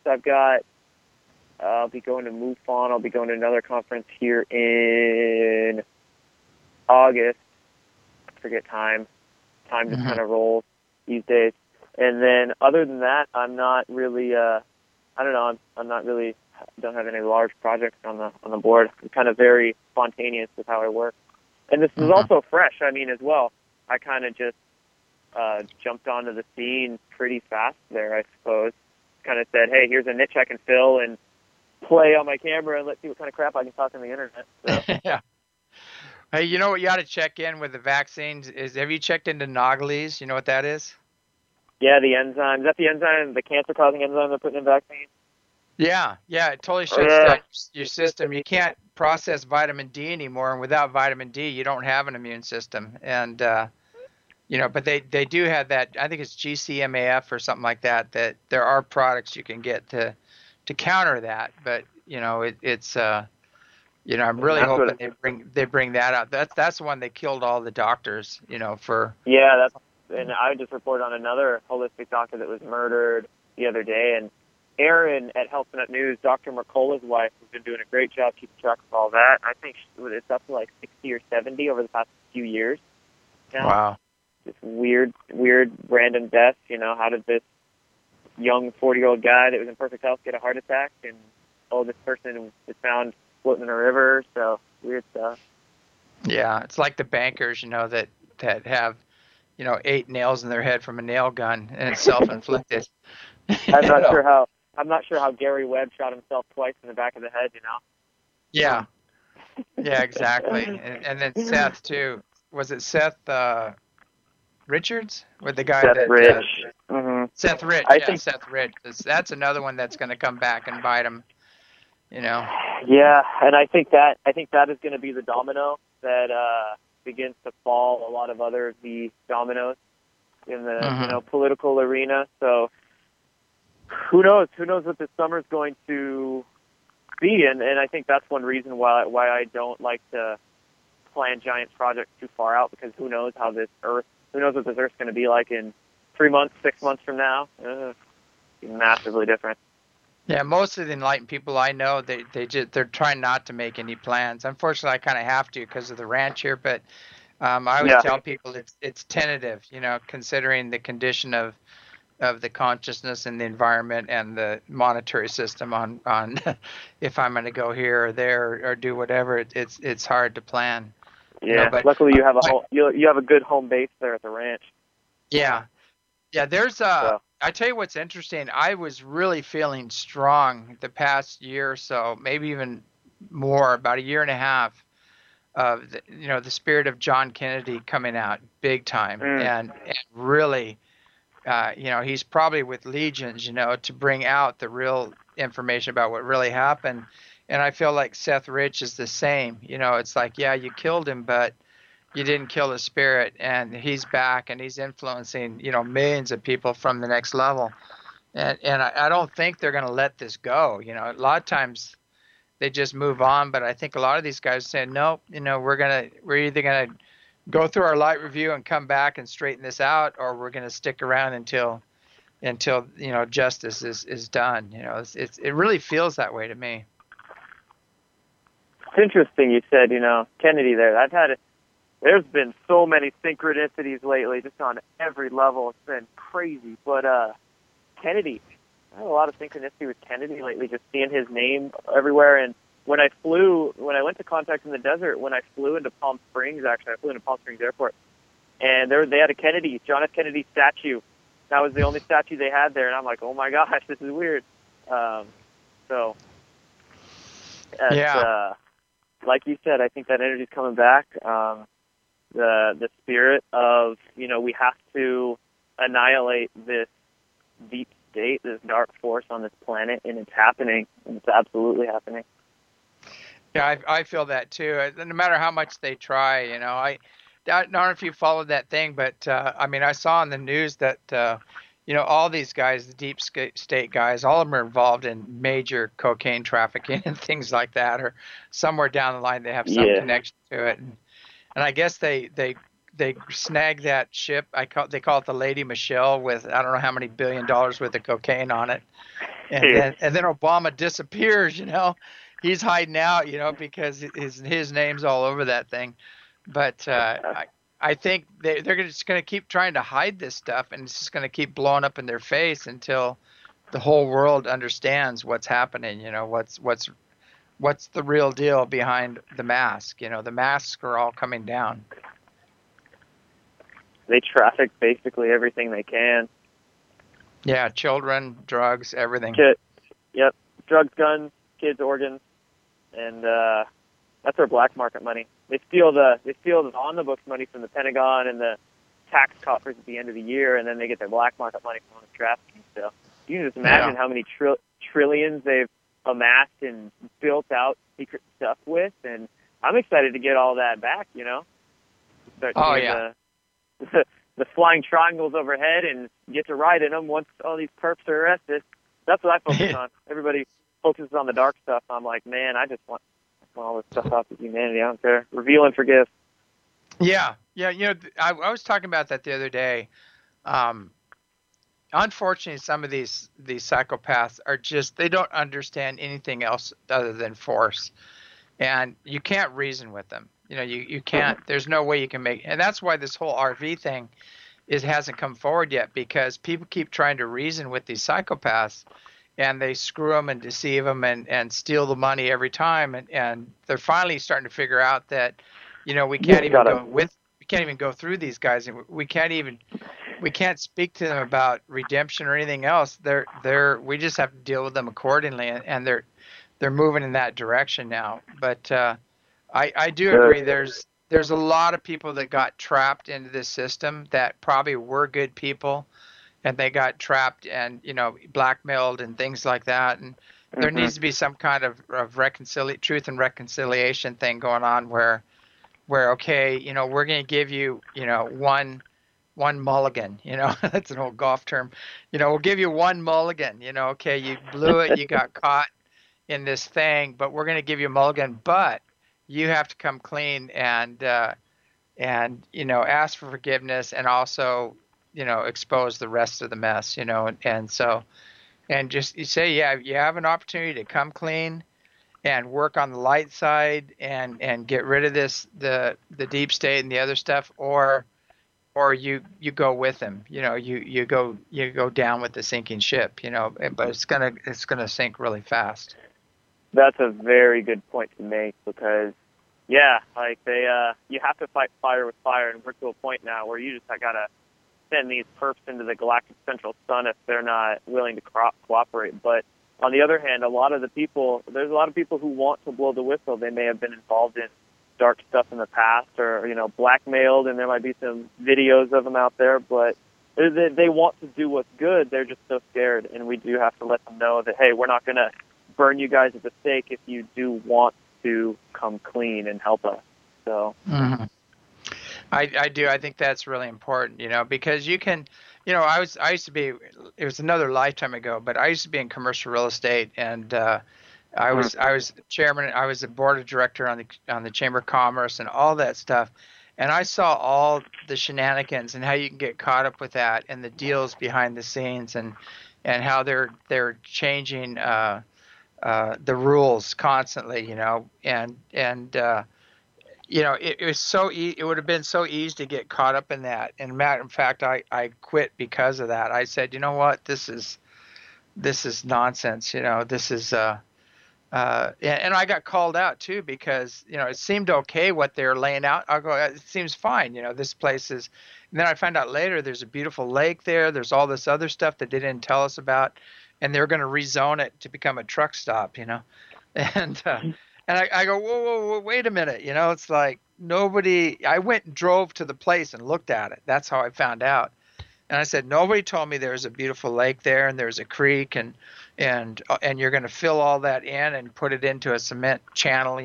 I'll be going to MUFON. I'll be going to another conference here in August. I forget time. Time just kind of rolls these days. And then other than that, I'm not really, I don't know, don't have any large projects on the board. I'm kind of very spontaneous with how I work. And this is also fresh, as well. I kind of just jumped onto the scene pretty fast there, I suppose. Kind of said, hey, here's a niche I can fill and play on my camera and let's see what kind of crap I can talk on the internet. So. Yeah. Hey, you know what you ought to check in with the vaccines is, have you checked into Nagalese? You know what that is? Yeah, the enzyme. Is that the enzyme, the cancer-causing enzyme they're putting in vaccines? Yeah, it totally shuts down your system. You can't process vitamin D anymore, and without vitamin D, you don't have an immune system. And but they do have that. I think it's GCMAF or something like that. That there are products you can get to counter that. But it's I'm really hoping they bring that out. That's the one they killed all the doctors. For and I just reported on another holistic doctor that was murdered the other day, and Erin at Health Net News, Dr. Mercola's wife, has been doing a great job keeping track of all that. I think it's up to like 60 or 70 over the past few years now. Wow. Just weird, random deaths. How did this young 40-year-old guy that was in perfect health get a heart attack? And, this person was found floating in a river. So, weird stuff. Yeah, it's like the bankers, that have, 8 nails in their head from a nail gun, and it's self-inflicted. I'm not sure how Gary Webb shot himself twice in the back of the head. Yeah, exactly. And then Seth too. Was it Seth Richards? With the guy Seth Rich. Seth Rich. Seth Rich. That's another one that's going to come back and bite him. Yeah, and I think that is going to be the domino that begins to fall a lot of other of the dominoes in the political arena. So. Who knows? Who knows what this summer is going to be? And I think that's one reason why I don't like to plan giant projects too far out, because who knows what this Earth's going to be like in 3 months, 6 months from now? Be massively different. Yeah, most of the enlightened people I know, they're trying not to make any plans. Unfortunately, I kind of have to because of the ranch here, but I always tell people it's tentative, considering the condition of the consciousness and the environment and the monetary system on if I'm going to go here or there or do whatever. It's hard to plan. Yeah, but luckily you have a good home base there at the ranch. Yeah. There's I tell you what's interesting. I was really feeling strong the past year or so, maybe even more, about a year and a half, of the spirit of John Kennedy coming out big time and really. He's probably with legions, to bring out the real information about what really happened. And I feel like Seth Rich is the same. It's like, yeah, you killed him, but you didn't kill the spirit. And he's back and he's influencing, millions of people from the next level. And I don't think they're going to let this go. A lot of times they just move on. But I think a lot of these guys say, nope, we're either going to go through our light review and come back and straighten this out, or we're going to stick around until justice is done. It really feels that way to me. It's interesting you said Kennedy there. There's been so many synchronicities lately, just on every level. It's been crazy. But Kennedy, I had a lot of synchronicity with Kennedy lately, just seeing his name everywhere. And when I went to contact in the desert, when I flew into Palm Springs, I flew into Palm Springs Airport, and they had a John F. Kennedy statue. That was the only statue they had there, and I'm like, oh my gosh, this is weird. So, it's, Yeah. like you said, I think that energy's coming back. The spirit of, we have to annihilate this deep state, this dark force on this planet, and it's happening, and it's absolutely happening. Yeah, I feel that too. No matter how much they try, I don't know if you followed that thing, but I mean, I saw on the news that all these guys, the state guys, all of them are involved in major cocaine trafficking and things like that, or somewhere down the line they have some Yeah. connection to it. And I guess they snagged that ship. They call it the Lady Michelle with I don't know how many $1 billion worth of cocaine on it. And Yeah. then Obama disappears, he's hiding out, because his name's all over that thing. But I think they're just going to keep trying to hide this stuff, and it's just going to keep blowing up in their face until the whole world understands what's happening. What's the real deal behind the mask? The masks are all coming down. They traffic basically everything they can. Yeah, children, drugs, everything. Yep, drugs, guns, kids, organs, and that's their black market money. They steal the on the books money from the Pentagon and the tax coffers at the end of the year, and then they get their black market money from the trafficking stuff. You can just imagine how many trillions they've amassed and built out secret stuff with, and I'm excited to get all that back. Start seeing the flying triangles overhead and get to ride in them once all these perps are arrested. That's what I focus on. Everybody focuses on the dark stuff. I'm like, man, I just want all this stuff off of humanity. I don't care. Reveal and forgive. Yeah. I was talking about that the other day. Unfortunately, some of these psychopaths are they don't understand anything else other than force, and you can't reason with them. You can't. There's no way you can and that's why this whole RV thing hasn't come forward yet, because people keep trying to reason with these psychopaths, and they screw them and deceive them and steal the money every time, and they're finally starting to figure out that we can't even go through these guys, and we can't speak to them about redemption or anything else. We just have to deal with them accordingly, and they're moving in that direction now. But I do agree. There's a lot of people that got trapped into this system that probably were good people, and they got trapped and blackmailed and things like that. And there needs to be some kind of truth and reconciliation thing going on where okay, we're going to give you one mulligan. That's an old golf term. We'll give you one mulligan. Okay, you blew it, you got caught in this thing, but we're going to give you a mulligan, but you have to come clean and ask for forgiveness, and also expose the rest of the mess. And just you say, yeah, you have an opportunity to come clean and work on the light side and get rid of the deep state and the other stuff, or you go with them. You go down with the sinking ship. But it's gonna sink really fast. That's a very good point to make, because like you have to fight fire with fire, and we're to a point now where you just gotta send these perps into the galactic central sun if they're not willing to cooperate. But on the other hand, there's a lot of people who want to blow the whistle. They may have been involved in dark stuff in the past, or blackmailed, and there might be some videos of them out there, but they want to do what's good. They're just so scared, and we do have to let them know that, hey, we're not going to burn you guys at the stake if you do want to come clean and help us. So I do. I think that's really important, because you can, I used to be, it was another lifetime ago, but I used to be in commercial real estate, and I was chairman. I was the board of director on the Chamber of Commerce and all that stuff, and I saw all the shenanigans and how you can get caught up with that, and the deals behind the scenes, and how they're changing the rules constantly, it was so it would have been so easy to get caught up in that. And matter of fact, I quit because of that. I said, you know what, this is nonsense. This is and I got called out too, because it seemed okay what they were laying out. I'll go, it seems fine. This place is. And then I found out later there's a beautiful lake there. There's all this other stuff that they didn't tell us about. and they're going to rezone it to become a truck stop, and I go, whoa, whoa, whoa, wait a minute, it's like nobody. I went and drove to the place and looked at it. That's how I found out. And I said, nobody told me there's a beautiful lake there and there's a creek and you're going to fill all that in and put it into a cement channel,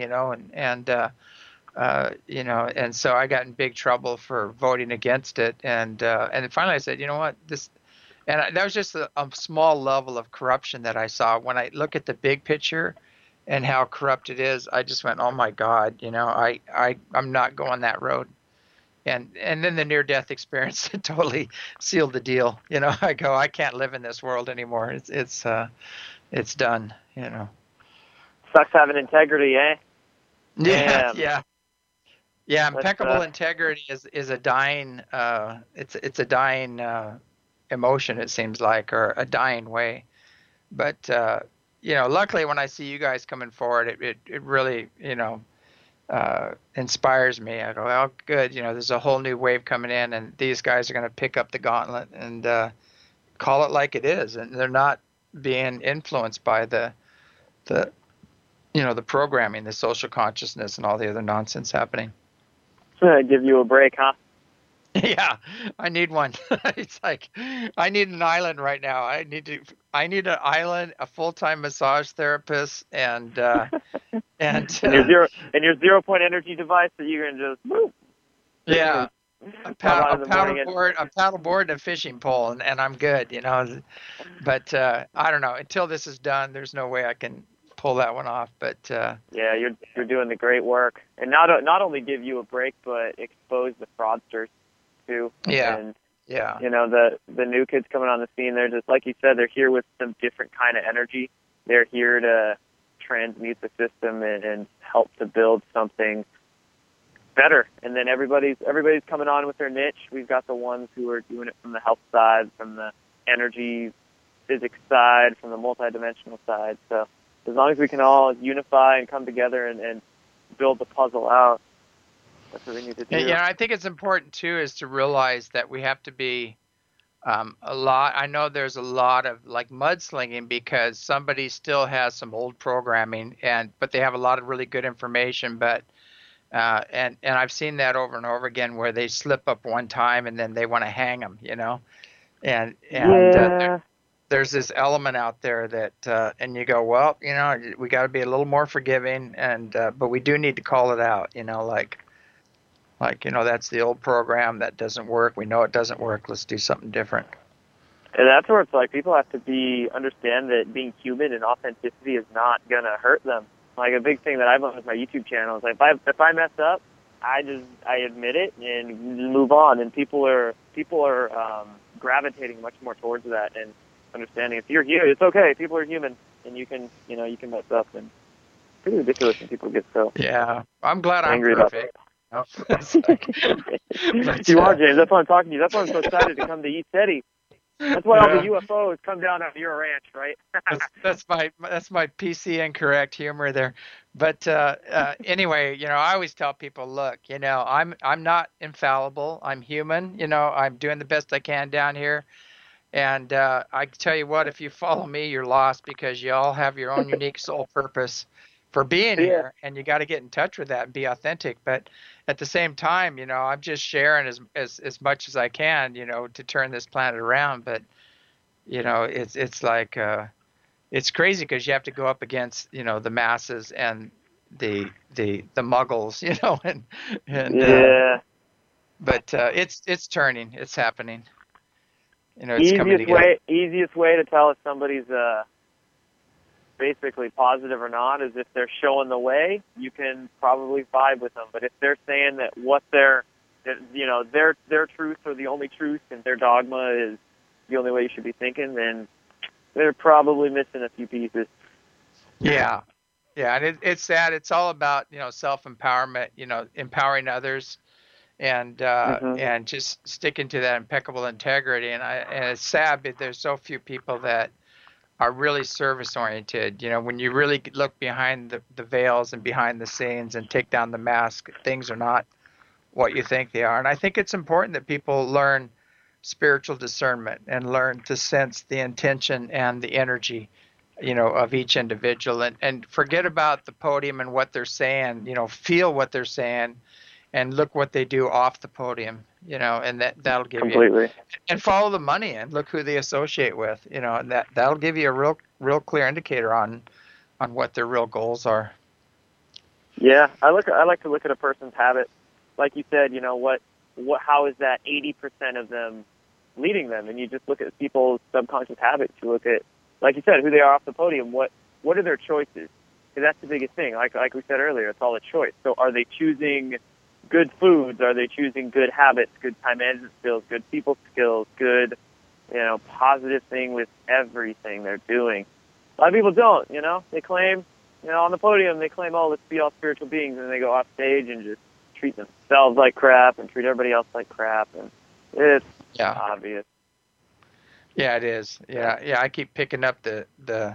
and so I got in big trouble for voting against it. And then finally I said, you know what, that was just a small level of corruption that I saw. When I look at the big picture and how corrupt it is, I just went, oh my God, I'm not going that road. And then the near death experience totally sealed the deal. I go, I can't live in this world anymore. It's done. Sucks having integrity, eh? Yeah, Damn. yeah. Impeccable integrity is a dying. It's a dying emotion. It seems like, or a dying way. But luckily, when I see you guys coming forward, it really inspires me. I go, well, good. There's a whole new wave coming in, and these guys are going to pick up the gauntlet and call it like it is, and they're not being influenced by the the programming, the social consciousness, and all the other nonsense happening. Give you a break, huh? Yeah, I need one. It's like I need an island right now. I need an island, a full-time massage therapist, and your 0 point energy device that you can just whoop. Yeah, a paddle board, and a fishing pole, and I'm good. But I don't know. Until this is done, there's no way I can pull that one off. But yeah, you're doing the great work, and not only give you a break, but expose the fraudsters too. Yeah. And yeah. The new kids coming on the scene, they're just like you said, they're here with some different kind of energy. They're here to transmute the system and help to build something better. And then everybody's coming on with their niche. We've got the ones who are doing it from the health side, from the energy physics side, from the multidimensional side. So as long as we can all unify and come together and build the puzzle out, that's what we need to do. Yeah, I think it's important too is to realize that we have to be a lot. I know there's a lot of like mudslinging because somebody still has some old programming, but they have a lot of really good information. But and I've seen that over and over again where they slip up one time and then they want to hang them, and there's this element out there that and you go, well, we got to be a little more forgiving, and but we do need to call it out, that's the old program that doesn't work. We know it doesn't work. Let's do something different. And that's where it's like people have to understand that being human and authenticity is not gonna hurt them. Like a big thing that I've learned with my YouTube channel is like if I mess up, I admit it and move on. And people are gravitating much more towards that and understanding if you're human, it's okay. People are human, and you can mess up. And it's pretty ridiculous when people get so. Yeah, I'm glad angry I'm perfect. You are, James. That's why I'm talking to you. That's why I'm so excited to come to East City. That's why all the UFOs come down on your ranch, right? that's my PC incorrect humor there. But anyway, I always tell people, look, I'm not infallible. I'm human. I'm doing the best I can down here. And I tell you what, if you follow me, you're lost because you all have your own unique soul purpose for being here, and you got to get in touch with that and be authentic. But at the same time, I'm just sharing as much as I can, to turn this planet around. But it's like it's crazy because you have to go up against the masses and the muggles, but it's turning, it's happening. It's coming together. Easiest way to tell if somebody's basically positive or not is if they're showing the way. You can probably vibe with them. But if they're saying that what their truth or the only truth and their dogma is the only way you should be thinking, then they're probably missing a few pieces. Yeah, and it's sad. It's all about self-empowerment, empowering others, and just sticking to that impeccable integrity. And it's sad, but there's so few people that are really service oriented. When you really look behind the veils and behind the scenes and take down the mask, things are not what you think they are. And I think it's important that people learn spiritual discernment and learn to sense the intention and the energy, of each individual, and forget about the podium and what they're saying, feel what they're saying and look what they do off the podium, and that'll give Completely. you, and follow the money and look who they associate with, and that'll give you a real clear indicator on what their real goals are. Yeah, I like to look at a person's habits. Like you said, how is that 80% of them leading them? And you just look at people's subconscious habits. You look at, like you said, who they are off the podium. What are their choices? Because that's the biggest thing. Like we said earlier, it's all a choice. So are they choosing good foods? Are they choosing good habits, good time management skills, good people skills, good, positive thing with everything they're doing? A lot of people don't, They claim, on the podium, they claim, oh, let's be all spiritual beings, and they go off stage and just treat themselves like crap and treat everybody else like crap, and it's obvious. Yeah, it is. Yeah. I keep picking up the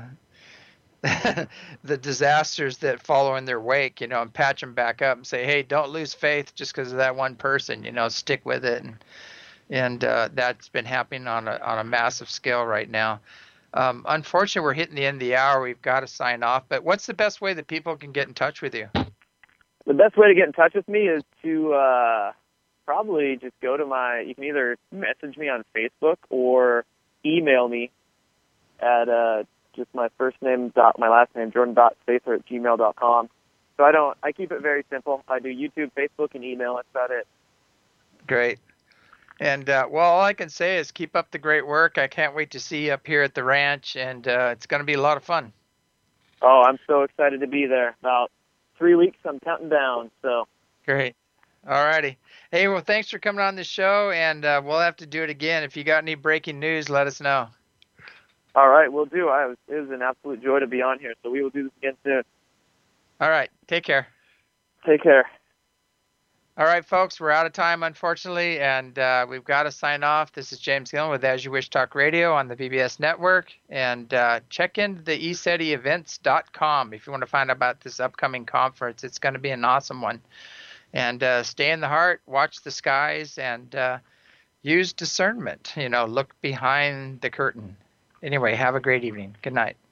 the disasters that follow in their wake, and patch them back up and say, hey, don't lose faith just because of that one person. Stick with it, and that's been happening on a massive scale right now. Unfortunately, we're hitting the end of the hour. We've got to sign off. But what's the best way that people can get in touch with you? The best way to get in touch with me is to probably just go to you can either message me on Facebook or email me at just my first name my last name, jordan.sather@gmail.com. So I keep it very simple. I do YouTube, Facebook, and email. That's about it. Great. And, all I can say is keep up the great work. I can't wait to see you up here at the ranch, and it's going to be a lot of fun. Oh, I'm so excited to be there. About 3 weeks, I'm counting down. So great. All righty. Hey, well, thanks for coming on the show, and we'll have to do it again. If you got any breaking news, let us know. All right, we'll do. It was an absolute joy to be on here, so we will do this again soon. All right. Take care. Take care. All right, folks, we're out of time, unfortunately, and we've got to sign off. This is James Gillen with As You Wish Talk Radio on the VBS Network, and check into the ESETIevents.com if you want to find out about this upcoming conference. It's going to be an awesome one. And stay in the heart, watch the skies, and use discernment. Look behind the curtain. Anyway, have a great evening. Good night.